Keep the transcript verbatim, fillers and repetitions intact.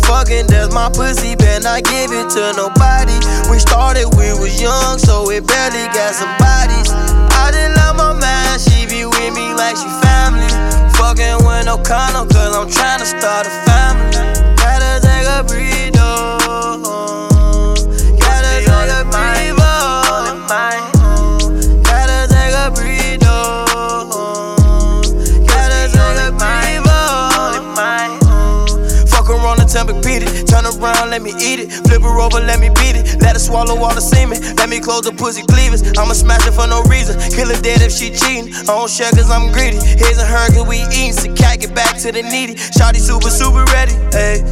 fucking, that's my pussy, better not give it to nobody. We started, we was young, so it barely got some bodies. I just love my man, she be with me like she family. Fucking with no condom, cause I'm tryna start a family. Gotta take a breather, gotta take a breather. Gotta take a breather, gotta take a breather. Fuck around and tell me beat it. Turn around, let me eat it. Flip her over, let me beat it. Let her swallow all the semen. Let me close the pussy cleavers. I'ma smash it for no reason. Kill her dead if she cheating. I don't share cause I'm greedy. His and her cause we eatin'. So cat get back to the needy. Shawty super, super ready. Hey,